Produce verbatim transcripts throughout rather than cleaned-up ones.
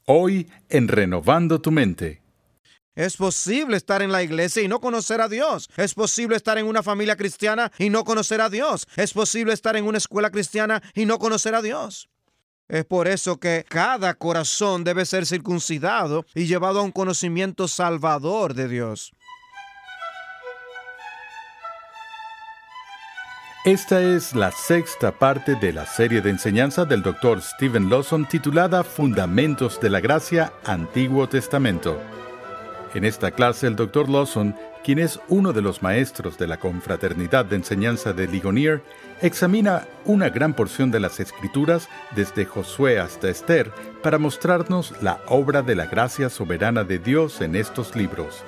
Hoy en Renovando tu Mente. Es posible estar en la iglesia y no conocer a Dios. Es posible estar en una familia cristiana y no conocer a Dios. Es posible estar en una escuela cristiana y no conocer a Dios. Es por eso que cada corazón debe ser circuncidado y llevado a un conocimiento salvador de Dios. Esta es la sexta parte de la serie de enseñanza del doctor Steven Lawson titulada Fundamentos de la Gracia, Antiguo Testamento. En esta clase el doctor Lawson, quien es uno de los maestros de la confraternidad de enseñanza de Ligonier, examina una gran porción de las Escrituras desde Josué hasta Esther para mostrarnos la obra de la gracia soberana de Dios en estos libros.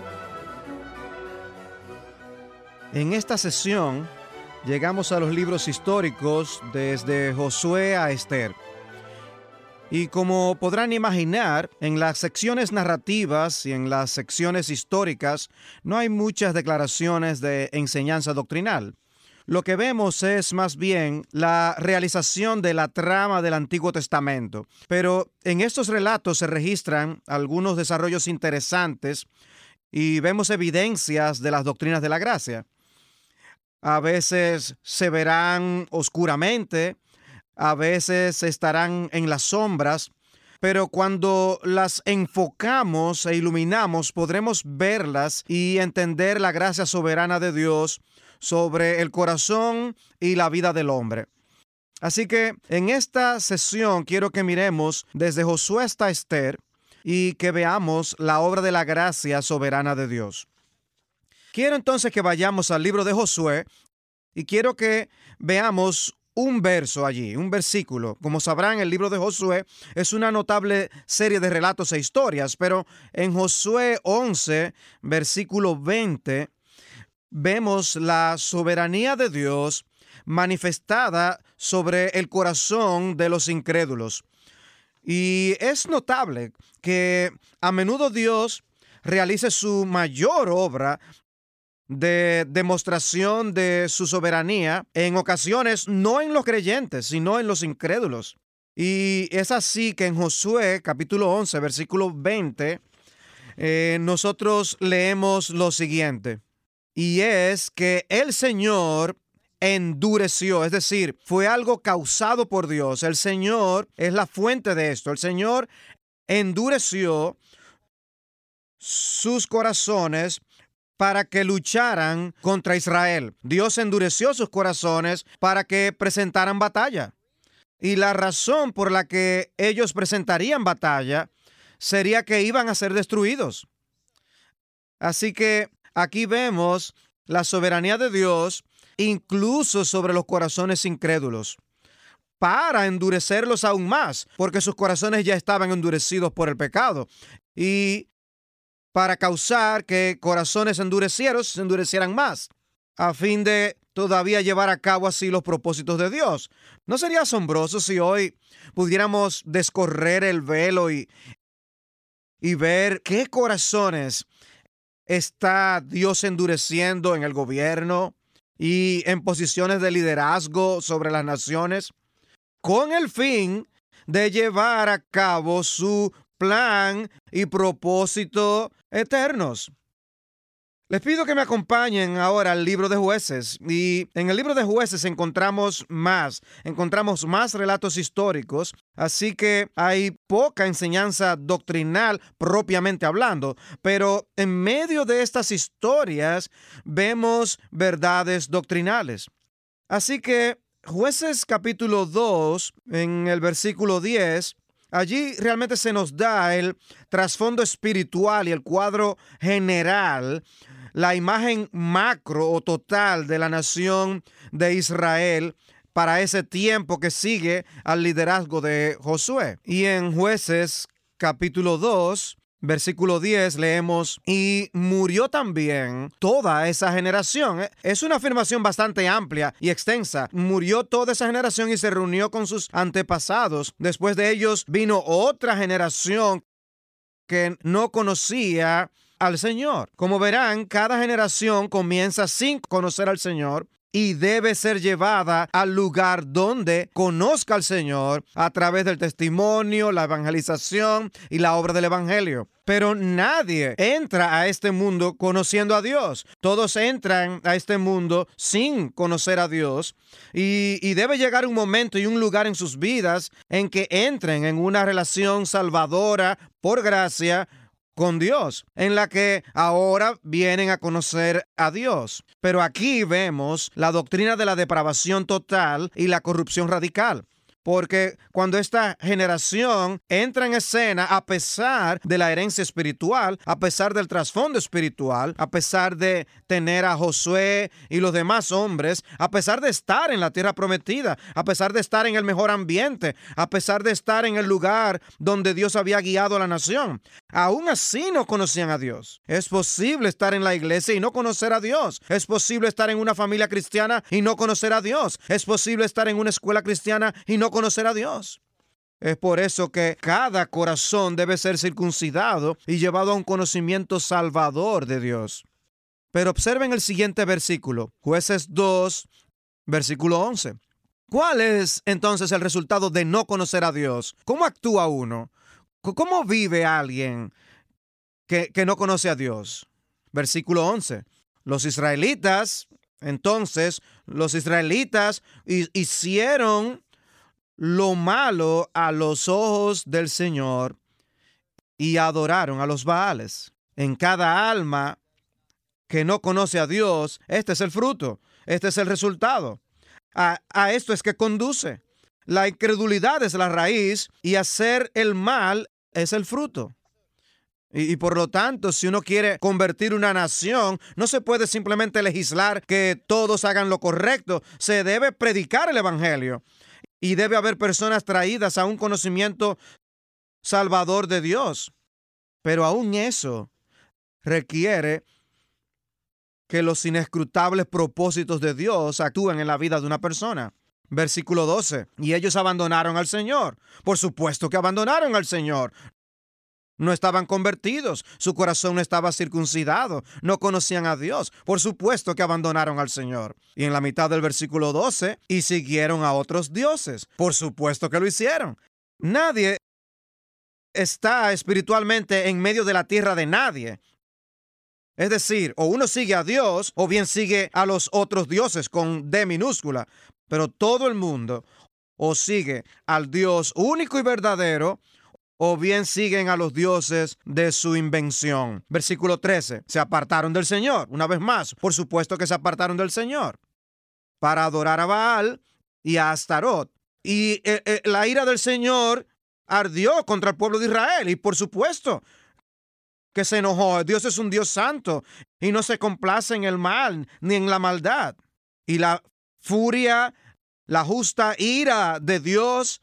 En esta sesión llegamos a los libros históricos desde Josué a Esther. Y como podrán imaginar, en las secciones narrativas y en las secciones históricas no hay muchas declaraciones de enseñanza doctrinal. Lo que vemos es más bien la realización de la trama del Antiguo Testamento. Pero en estos relatos se registran algunos desarrollos interesantes y vemos evidencias de las doctrinas de la gracia. A veces se verán oscuramente, a veces estarán en las sombras, pero cuando las enfocamos e iluminamos, podremos verlas y entender la gracia soberana de Dios sobre el corazón y la vida del hombre. Así que en esta sesión quiero que miremos desde Josué hasta Esther y que veamos la obra de la gracia soberana de Dios. Quiero entonces que vayamos al libro de Josué y quiero que veamos un verso allí, un versículo. Como sabrán, el libro de Josué es una notable serie de relatos e historias, pero en Josué once, versículo veinte, vemos la soberanía de Dios manifestada sobre el corazón de los incrédulos. Y es notable que a menudo Dios realice su mayor obra de demostración de su soberanía, en ocasiones no en los creyentes, sino en los incrédulos. Y es así que en Josué, capítulo once, versículo veinte, eh, nosotros leemos lo siguiente. Y es que el Señor endureció, es decir, fue algo causado por Dios. El Señor es la fuente de esto. El Señor endureció sus corazones para que lucharan contra Israel. Dios endureció sus corazones para que presentaran batalla. Y la razón por la que ellos presentarían batalla sería que iban a ser destruidos. Así que aquí vemos la soberanía de Dios incluso sobre los corazones incrédulos, para endurecerlos aún más, porque sus corazones ya estaban endurecidos por el pecado. Y para causar que corazones endurecidos se endurecieran más, a fin de todavía llevar a cabo así los propósitos de Dios. ¿No sería asombroso si hoy pudiéramos descorrer el velo y, y ver qué corazones está Dios endureciendo en el gobierno y en posiciones de liderazgo sobre las naciones, con el fin de llevar a cabo su plan y propósito eternos? Les pido que me acompañen ahora al libro de Jueces. Y en el libro de Jueces encontramos más, encontramos más relatos históricos, así que hay poca enseñanza doctrinal propiamente hablando, pero en medio de estas historias vemos verdades doctrinales. Así que Jueces capítulo dos, en el versículo diez, allí realmente se nos da el trasfondo espiritual y el cuadro general, la imagen macro o total de la nación de Israel para ese tiempo que sigue al liderazgo de Josué. Y en Jueces capítulo dos, versículo diez, leemos: y murió también toda esa generación. Es una afirmación bastante amplia y extensa. Murió toda esa generación y se reunió con sus antepasados. Después de ellos vino otra generación que no conocía al Señor. Como verán, cada generación comienza sin conocer al Señor y debe ser llevada al lugar donde conozca al Señor a través del testimonio, la evangelización y la obra del Evangelio. Pero nadie entra a este mundo conociendo a Dios. Todos entran a este mundo sin conocer a Dios y, y debe llegar un momento y un lugar en sus vidas en que entren en una relación salvadora por gracia con Dios, en la que ahora vienen a conocer a Dios. Pero aquí vemos la doctrina de la depravación total y la corrupción radical. Porque cuando esta generación entra en escena, a pesar de la herencia espiritual, a pesar del trasfondo espiritual, a pesar de tener a Josué y los demás hombres, a pesar de estar en la tierra prometida, a pesar de estar en el mejor ambiente, a pesar de estar en el lugar donde Dios había guiado a la nación, aún así no conocían a Dios. Es posible estar en la iglesia y no conocer a Dios. Es posible estar en una familia cristiana y no conocer a Dios. Es posible estar en una escuela cristiana y no conocer a Dios. Es por eso que cada corazón debe ser circuncidado y llevado a un conocimiento salvador de Dios. Pero observen el siguiente versículo, Jueces dos, versículo once. ¿Cuál es entonces el resultado de no conocer a Dios? ¿Cómo actúa uno? ¿Cómo vive alguien que, que no conoce a Dios? Versículo once. Los israelitas, entonces, los israelitas hicieron lo malo a los ojos del Señor y adoraron a los Baales. En cada alma que no conoce a Dios, este es el fruto, este es el resultado. A, a esto es que conduce. La incredulidad es la raíz y hacer el mal es el fruto. Y, y por lo tanto, si uno quiere convertir una nación, no se puede simplemente legislar que todos hagan lo correcto. Se debe predicar el evangelio. Y debe haber personas traídas a un conocimiento salvador de Dios. Pero aún eso requiere que los inescrutables propósitos de Dios actúen en la vida de una persona. Versículo doce. Y ellos abandonaron al Señor. Por supuesto que abandonaron al Señor. No estaban convertidos. Su corazón no estaba circuncidado. No conocían a Dios. Por supuesto que abandonaron al Señor. Y en la mitad del versículo doce, y siguieron a otros dioses. Por supuesto que lo hicieron. Nadie está espiritualmente en medio de la tierra de nadie. Es decir, o uno sigue a Dios o bien sigue a los otros dioses con D minúscula. Pero todo el mundo o sigue al Dios único y verdadero o bien siguen a los dioses de su invención. Versículo trece. Se apartaron del Señor. Una vez más, por supuesto que se apartaron del Señor para adorar a Baal y a Astarot. Y eh, eh, la ira del Señor ardió contra el pueblo de Israel. Y por supuesto que se enojó. Dios es un Dios santo y no se complace en el mal ni en la maldad. Y la furia, la justa ira de Dios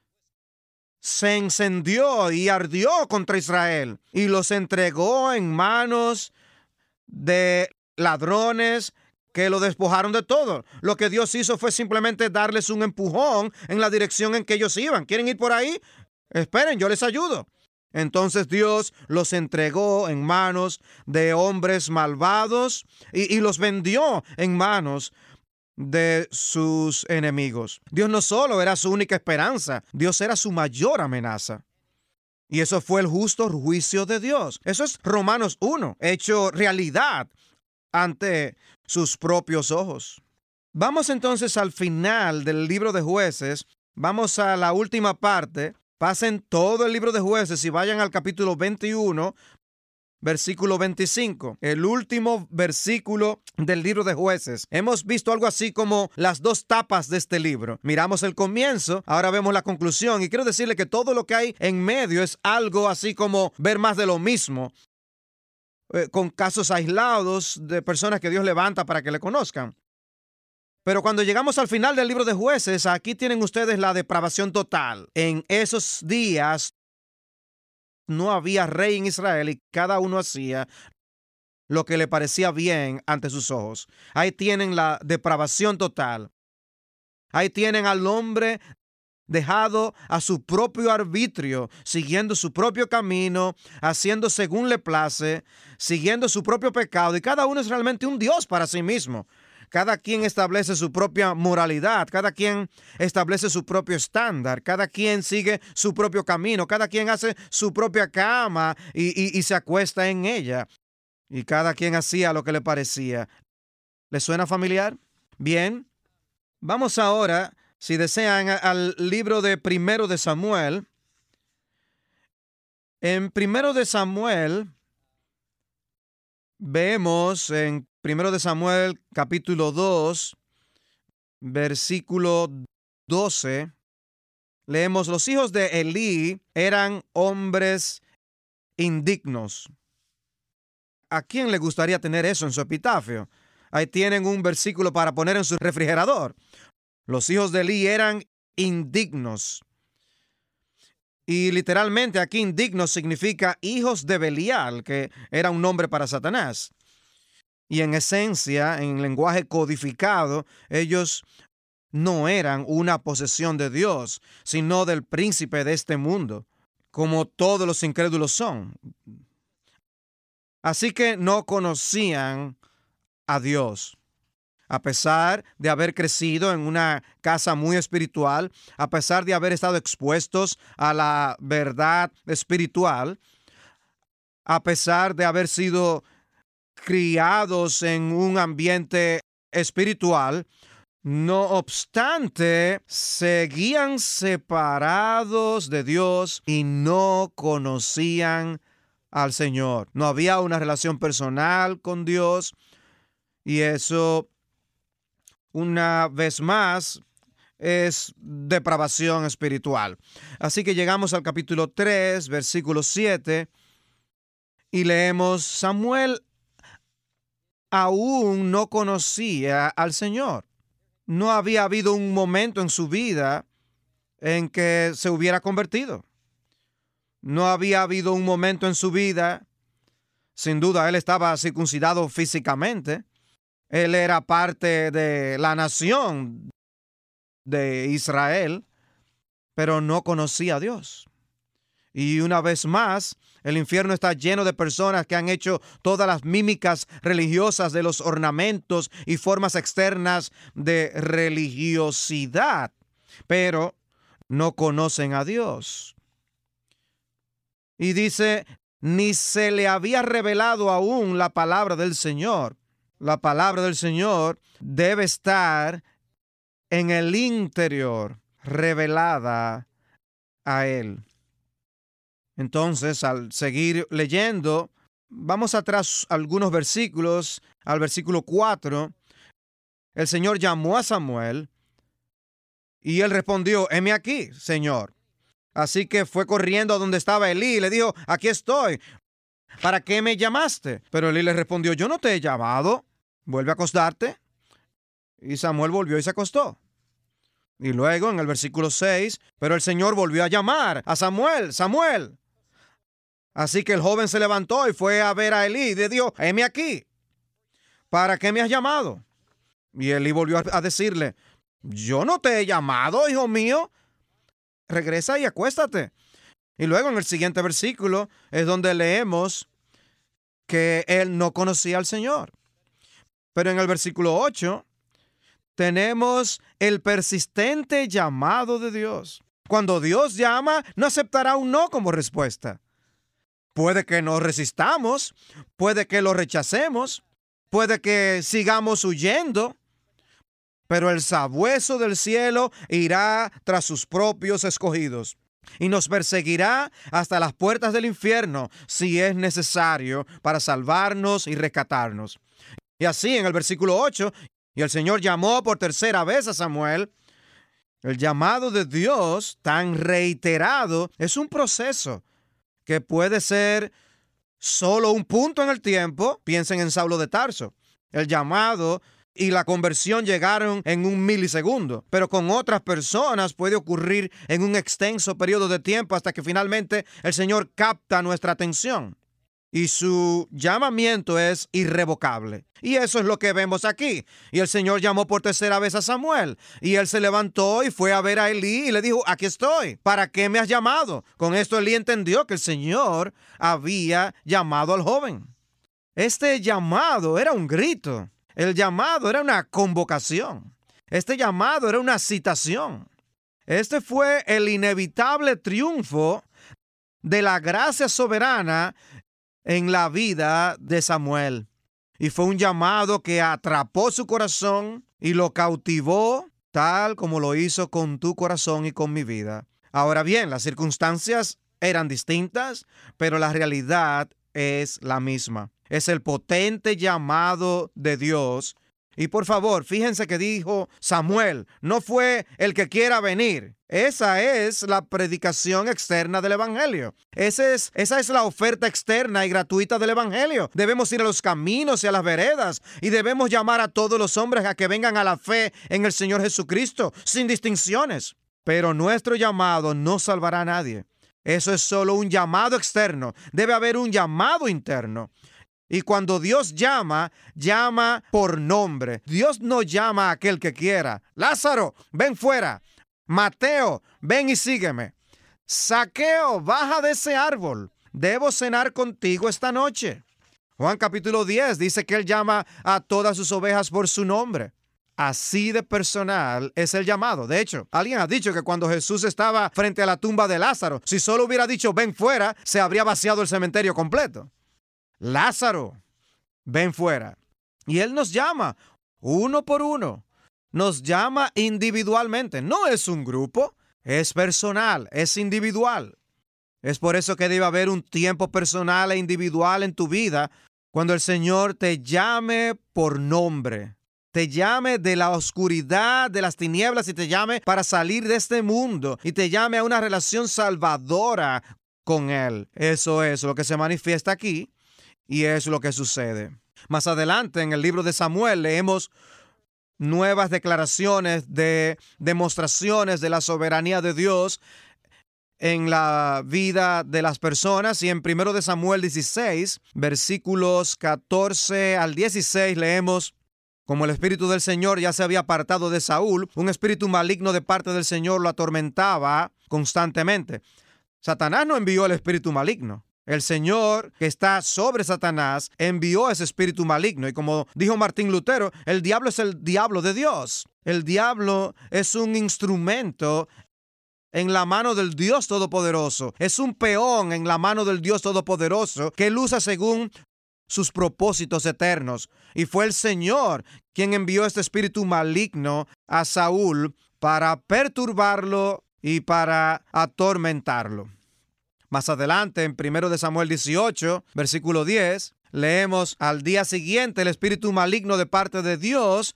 se encendió y ardió contra Israel y los entregó en manos de ladrones que lo despojaron de todo. Lo que Dios hizo fue simplemente darles un empujón en la dirección en que ellos iban. ¿Quieren ir por ahí? Esperen, yo les ayudo. Entonces Dios los entregó en manos de hombres malvados y, y los vendió en manos de sus enemigos. Dios no solo era su única esperanza, Dios era su mayor amenaza. Y eso fue el justo juicio de Dios. Eso es Romanos uno, hecho realidad ante sus propios ojos. Vamos entonces al final del libro de Jueces. Vamos a la última parte. Pasen todo el libro de Jueces y vayan al capítulo veintiuno, versículo veinticinco. El último versículo del libro de Jueces. Hemos visto algo así como las dos tapas de este libro. Miramos el comienzo, ahora vemos la conclusión. Y quiero decirle que todo lo que hay en medio es algo así como ver más de lo mismo, eh, con casos aislados de personas que Dios levanta para que le conozcan. Pero cuando llegamos al final del libro de Jueces, aquí tienen ustedes la depravación total. En esos días no había rey en Israel y cada uno hacía lo que le parecía bien ante sus ojos. Ahí tienen la depravación total. Ahí tienen al hombre dejado a su propio arbitrio, siguiendo su propio camino, haciendo según le place, siguiendo su propio pecado. Y cada uno es realmente un dios para sí mismo. cada quien establece su propia moralidad, cada quien establece su propio estándar, cada quien sigue su propio camino, cada quien hace su propia cama y, y, y se acuesta en ella. Y cada quien hacía lo que le parecía. ¿Les suena familiar? Bien. Vamos ahora, si desean, al libro de Primero de Samuel. En Primero de Samuel, vemos en Primero de Samuel, capítulo dos, versículo doce, leemos: los hijos de Elí eran hombres indignos. ¿A quién le gustaría tener eso en su epitafio? Ahí tienen un versículo para poner en su refrigerador. Los hijos de Elí eran indignos. Y literalmente aquí indignos significa hijos de Belial, que era un nombre para Satanás. Y en esencia, en lenguaje codificado, ellos no eran una posesión de Dios, sino del príncipe de este mundo, como todos los incrédulos son. Así que no conocían a Dios. A pesar de haber crecido en una casa muy espiritual, a pesar de haber estado expuestos a la verdad espiritual, a pesar de haber sido criados en un ambiente espiritual, no obstante, seguían separados de Dios y no conocían al Señor. No había una relación personal con Dios, y eso, una vez más, es depravación espiritual. Así que llegamos al capítulo tres, versículo siete, y leemos: Samuel aún no conocía al Señor. No había habido un momento en su vida en que se hubiera convertido. No había habido un momento en su vida, sin duda él estaba circuncidado físicamente. Él era parte de la nación de Israel, pero no conocía a Dios. Y una vez más, el infierno está lleno de personas que han hecho todas las mímicas religiosas de los ornamentos y formas externas de religiosidad, pero no conocen a Dios. Y dice, ni se le había revelado aún la palabra del Señor. La palabra del Señor debe estar en el interior, revelada a Él. Entonces, al seguir leyendo, vamos atrás algunos versículos, al versículo cuatro. El Señor llamó a Samuel y él respondió: heme aquí, Señor. Así que fue corriendo a donde estaba Elí y le dijo: aquí estoy. ¿Para qué me llamaste? Pero Elí le respondió: yo no te he llamado. Vuelve a acostarte. Y Samuel volvió y se acostó. Y luego en el versículo seis, pero el Señor volvió a llamar a Samuel: Samuel. Así que el joven se levantó y fue a ver a Elí y le dijo: heme aquí. ¿Para qué me has llamado? Y Elí volvió a decirle: yo no te he llamado, hijo mío. Regresa y acuéstate. Y luego en el siguiente versículo es donde leemos que él no conocía al Señor. Pero en el versículo ocho tenemos el persistente llamado de Dios. Cuando Dios llama, no aceptará un no como respuesta. Puede que nos resistamos, puede que lo rechacemos, puede que sigamos huyendo, pero el sabueso del cielo irá tras sus propios escogidos y nos perseguirá hasta las puertas del infierno si es necesario para salvarnos y rescatarnos. Y así en el versículo ocho, y el Señor llamó por tercera vez a Samuel. El llamado de Dios, tan reiterado, es un proceso que puede ser solo un punto en el tiempo. Piensen en Saulo de Tarso. El llamado y la conversión llegaron en un milisegundo, pero con otras personas puede ocurrir en un extenso periodo de tiempo hasta que finalmente el Señor capta nuestra atención. Y su llamamiento es irrevocable. Y eso es lo que vemos aquí. Y el Señor llamó por tercera vez a Samuel. Y él se levantó y fue a ver a Elí y le dijo: aquí estoy. ¿Para qué me has llamado? Con esto Elí entendió que el Señor había llamado al joven. Este llamado era un grito. El llamado era una convocación. Este llamado era una citación. Este fue el inevitable triunfo de la gracia soberana en la vida de Samuel. Y fue un llamado que atrapó su corazón y lo cautivó, tal como lo hizo con tu corazón y con mi vida. Ahora bien, las circunstancias eran distintas, pero la realidad es la misma. Es el potente llamado de Dios. Y por favor, fíjense que dijo Samuel, no fue el que quiera venir. Esa es la predicación externa del Evangelio. Ese es, esa es la oferta externa y gratuita del Evangelio. Debemos ir a los caminos y a las veredas y debemos llamar a todos los hombres a que vengan a la fe en el Señor Jesucristo, sin distinciones. Pero nuestro llamado no salvará a nadie. Eso es solo un llamado externo. Debe haber un llamado interno. Y cuando Dios llama, llama por nombre. Dios no llama a aquel que quiera. Lázaro, ven fuera. Mateo, ven y sígueme. Zaqueo, baja de ese árbol. Debo cenar contigo esta noche. Juan capítulo diez dice que Él llama a todas sus ovejas por su nombre. Así de personal es el llamado. De hecho, alguien ha dicho que cuando Jesús estaba frente a la tumba de Lázaro, si solo hubiera dicho ven fuera, se habría vaciado el cementerio completo. Lázaro, ven fuera. Y Él nos llama uno por uno. Nos llama individualmente. No es un grupo, es personal, es individual. Es por eso que debe haber un tiempo personal e individual en tu vida cuando el Señor te llame por nombre. Te llame de la oscuridad, de las tinieblas y te llame para salir de este mundo y te llame a una relación salvadora con Él. Eso es lo que se manifiesta aquí. Y es lo que sucede. Más adelante, en el libro de Samuel, leemos nuevas declaraciones de demostraciones de la soberanía de Dios en la vida de las personas. Y en primero de Samuel dieciséis, versículos catorce al dieciséis, leemos: como el espíritu del Señor ya se había apartado de Saúl, un espíritu maligno de parte del Señor lo atormentaba constantemente. Satanás no envió el espíritu maligno. El Señor, que está sobre Satanás, envió ese espíritu maligno. Y como dijo Martín Lutero, el diablo es el diablo de Dios. El diablo es un instrumento en la mano del Dios Todopoderoso. Es un peón en la mano del Dios Todopoderoso que Él usa según sus propósitos eternos. Y fue el Señor quien envió este espíritu maligno a Saúl para perturbarlo y para atormentarlo. Más adelante, en primero de Samuel dieciocho, versículo diez, leemos: al día siguiente el espíritu maligno de parte de Dios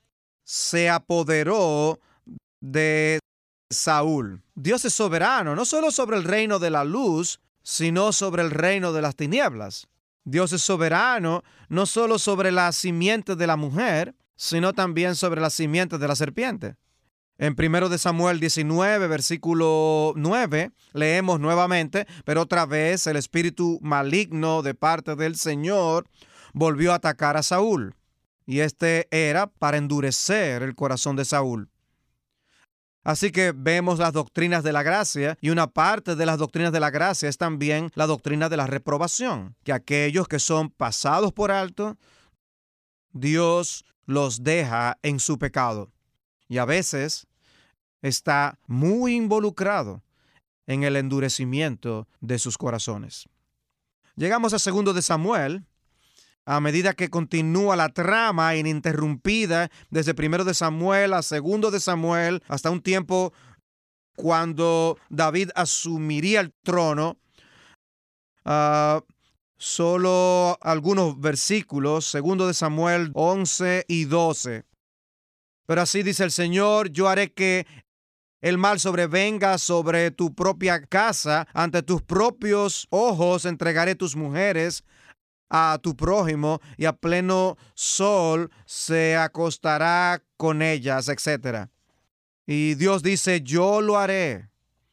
se apoderó de Saúl. Dios es soberano, no solo sobre el reino de la luz, sino sobre el reino de las tinieblas. Dios es soberano no solo sobre la simiente de la mujer, sino también sobre la simiente de la serpiente. En primero de Samuel diecinueve, versículo nueve, leemos nuevamente: pero otra vez el espíritu maligno de parte del Señor volvió a atacar a Saúl. Y este era para endurecer el corazón de Saúl. Así que vemos las doctrinas de la gracia, y una parte de las doctrinas de la gracia es también la doctrina de la reprobación, que aquellos que son pasados por alto, Dios los deja en su pecado. Y a veces está muy involucrado en el endurecimiento de sus corazones. Llegamos a segundo de Samuel. A medida que continúa la trama ininterrumpida desde primero de Samuel a segundo de Samuel hasta un tiempo cuando David asumiría el trono, uh, solo algunos versículos, segundo de Samuel once y doce. Pero así dice el Señor: yo haré que el mal sobrevenga sobre tu propia casa, ante tus propios ojos entregaré tus mujeres a tu prójimo, y a pleno sol se acostará con ellas, etcétera. Y Dios dice: yo lo haré.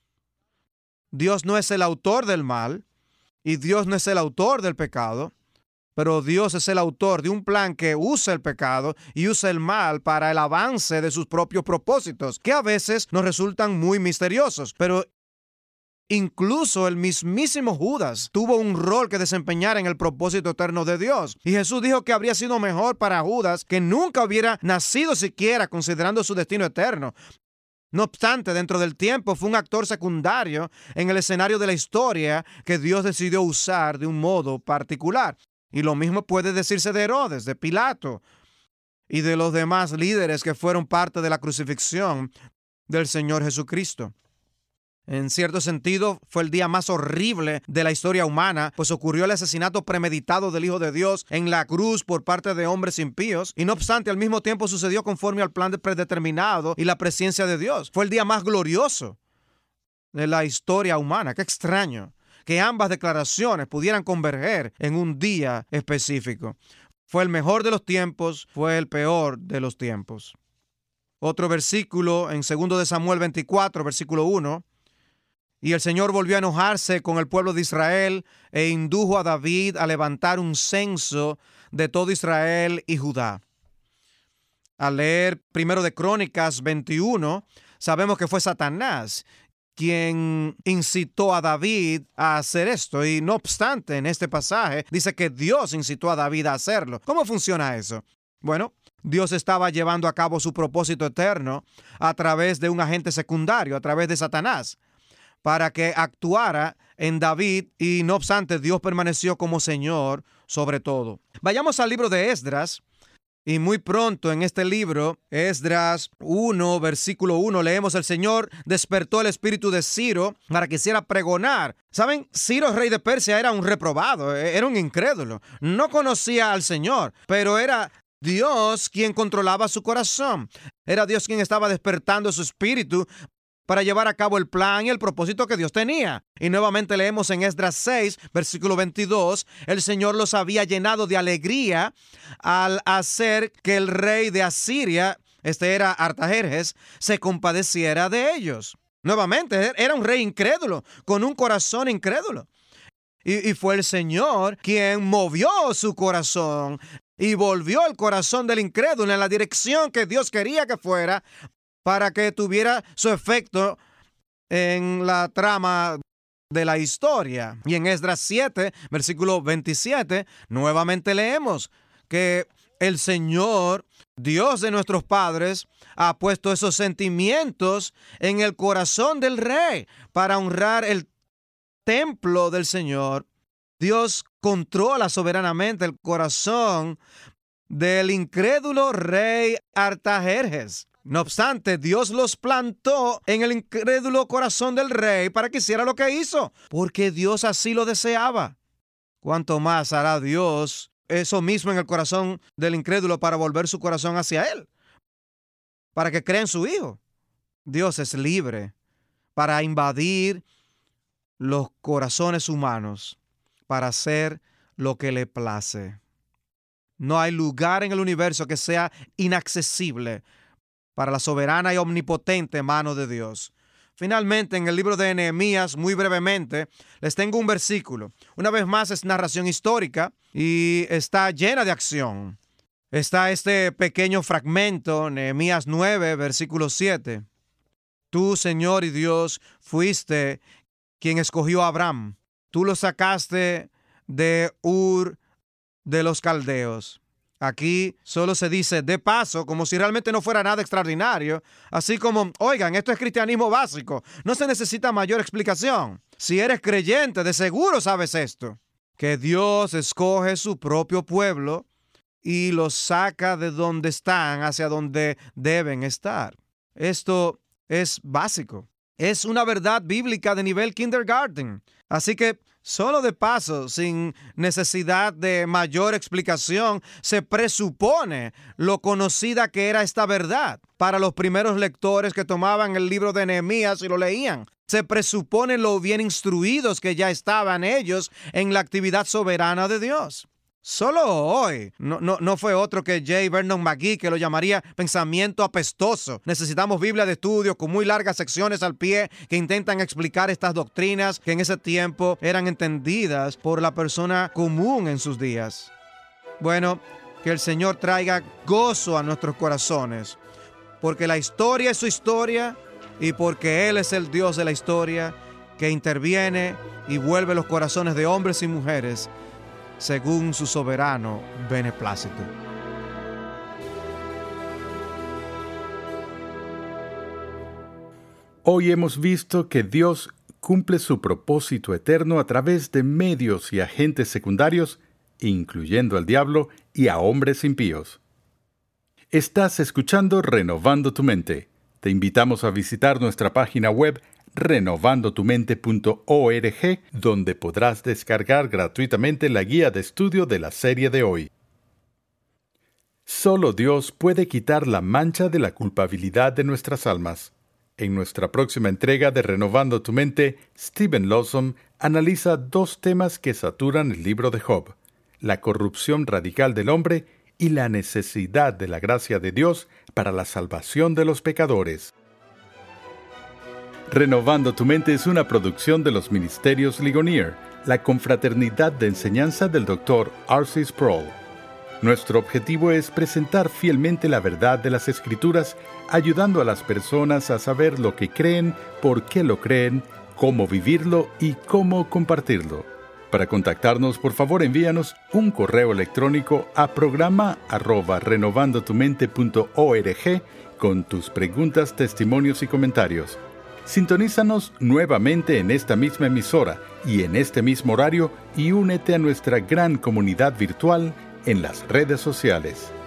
Dios no es el autor del mal, y Dios no es el autor del pecado, pero Dios es el autor de un plan que usa el pecado y usa el mal para el avance de sus propios propósitos, que a veces nos resultan muy misteriosos, pero Incluso el mismísimo Judas tuvo un rol que desempeñar en el propósito eterno de Dios. Y Jesús dijo que habría sido mejor para Judas que nunca hubiera nacido siquiera, considerando su destino eterno. No obstante, dentro del tiempo fue un actor secundario en el escenario de la historia que Dios decidió usar de un modo particular. Y lo mismo puede decirse de Herodes, de Pilato y de los demás líderes que fueron parte de la crucifixión del Señor Jesucristo. En cierto sentido, fue el día más horrible de la historia humana, pues ocurrió el asesinato premeditado del Hijo de Dios en la cruz por parte de hombres impíos, y no obstante, al mismo tiempo sucedió conforme al plan predeterminado y la presencia de Dios. Fue el día más glorioso de la historia humana. Qué extraño que ambas declaraciones pudieran converger en un día específico. Fue el mejor de los tiempos, fue el peor de los tiempos. Otro versículo en segundo de Samuel veinticuatro, versículo uno. Y el Señor volvió a enojarse con el pueblo de Israel e indujo a David a levantar un censo de todo Israel y Judá. Al leer primero de Crónicas veintiuno, sabemos que fue Satanás quien incitó a David a hacer esto. Y no obstante, en este pasaje dice que Dios incitó a David a hacerlo. ¿Cómo funciona eso? Bueno, Dios estaba llevando a cabo su propósito eterno a través de un agente secundario, a través de Satanás, para que actuara en David, y no obstante, Dios permaneció como Señor sobre todo. Vayamos al libro de Esdras, y muy pronto en este libro, Esdras uno, versículo uno, leemos: el Señor despertó el espíritu de Ciro para que hiciera pregonar. ¿Saben? Ciro, rey de Persia, era un reprobado, era un incrédulo, no conocía al Señor, pero era Dios quien controlaba su corazón. Era Dios quien estaba despertando su espíritu para llevar a cabo el plan y el propósito que Dios tenía. Y nuevamente leemos en Esdras seis, versículo veintidós, el Señor los había llenado de alegría al hacer que el rey de Asiria, este era Artajerjes, se compadeciera de ellos. Nuevamente, era un rey incrédulo, con un corazón incrédulo. Y, y fue el Señor quien movió su corazón y volvió el corazón del incrédulo en la dirección que Dios quería que fuera, para que tuviera su efecto en la trama de la historia. Y en Esdras siete, versículo veintisiete, nuevamente leemos que el Señor, Dios de nuestros padres, ha puesto esos sentimientos en el corazón del rey para honrar el templo del Señor. Dios controla soberanamente el corazón del incrédulo rey Artajerjes. No obstante, Dios los plantó en el incrédulo corazón del rey para que hiciera lo que hizo, porque Dios así lo deseaba. ¿Cuánto más hará Dios eso mismo en el corazón del incrédulo para volver su corazón hacia Él? Para que crea en su Hijo. Dios es libre para invadir los corazones humanos, para hacer lo que le place. No hay lugar en el universo que sea inaccesible para la soberana y omnipotente mano de Dios. Finalmente, en el libro de Nehemías, muy brevemente, les tengo un versículo. Una vez más, es narración histórica y está llena de acción. Está este pequeño fragmento, Nehemías nueve, versículo siete. Tú, Señor y Dios, fuiste quien escogió a Abraham. Tú lo sacaste de Ur de los Caldeos. Aquí solo se dice de paso, como si realmente no fuera nada extraordinario. Así como, oigan, esto es cristianismo básico. No se necesita mayor explicación. Si eres creyente, de seguro sabes esto. Que Dios escoge su propio pueblo y los saca de donde están hacia donde deben estar. Esto es básico. Es una verdad bíblica de nivel kindergarten. Así que, solo de paso, sin necesidad de mayor explicación, se presupone lo conocida que era esta verdad para los primeros lectores que tomaban el libro de Nehemías y lo leían. Se presupone lo bien instruidos que ya estaban ellos en la actividad soberana de Dios. Solo hoy, no, no, no fue otro que J. Vernon McGee que lo llamaría pensamiento apestoso. Necesitamos Biblia de estudio con muy largas secciones al pie que intentan explicar estas doctrinas que en ese tiempo eran entendidas por la persona común en sus días. Bueno, que el Señor traiga gozo a nuestros corazones, porque la historia es su historia y porque Él es el Dios de la historia que interviene y vuelve los corazones de hombres y mujeres según su soberano beneplácito. Hoy hemos visto que Dios cumple su propósito eterno a través de medios y agentes secundarios, incluyendo al diablo y a hombres impíos. Estás escuchando Renovando tu Mente. Te invitamos a visitar nuestra página web renovando tu mente punto org, donde podrás descargar gratuitamente la guía de estudio de la serie de hoy. Solo Dios puede quitar la mancha de la culpabilidad de nuestras almas. En nuestra próxima entrega de Renovando tu Mente, Steven Lawson analiza dos temas que saturan el libro de Job: la corrupción radical del hombre y la necesidad de la gracia de Dios para la salvación de los pecadores. Renovando tu Mente es una producción de los Ministerios Ligonier, la confraternidad de enseñanza del doctor R C Sproul. Nuestro objetivo es presentar fielmente la verdad de las Escrituras, ayudando a las personas a saber lo que creen, por qué lo creen, cómo vivirlo y cómo compartirlo. Para contactarnos, por favor, envíanos un correo electrónico a programa arroba renovando tu mente punto org con tus preguntas, testimonios y comentarios. Sintonízanos nuevamente en esta misma emisora y en este mismo horario y únete a nuestra gran comunidad virtual en las redes sociales.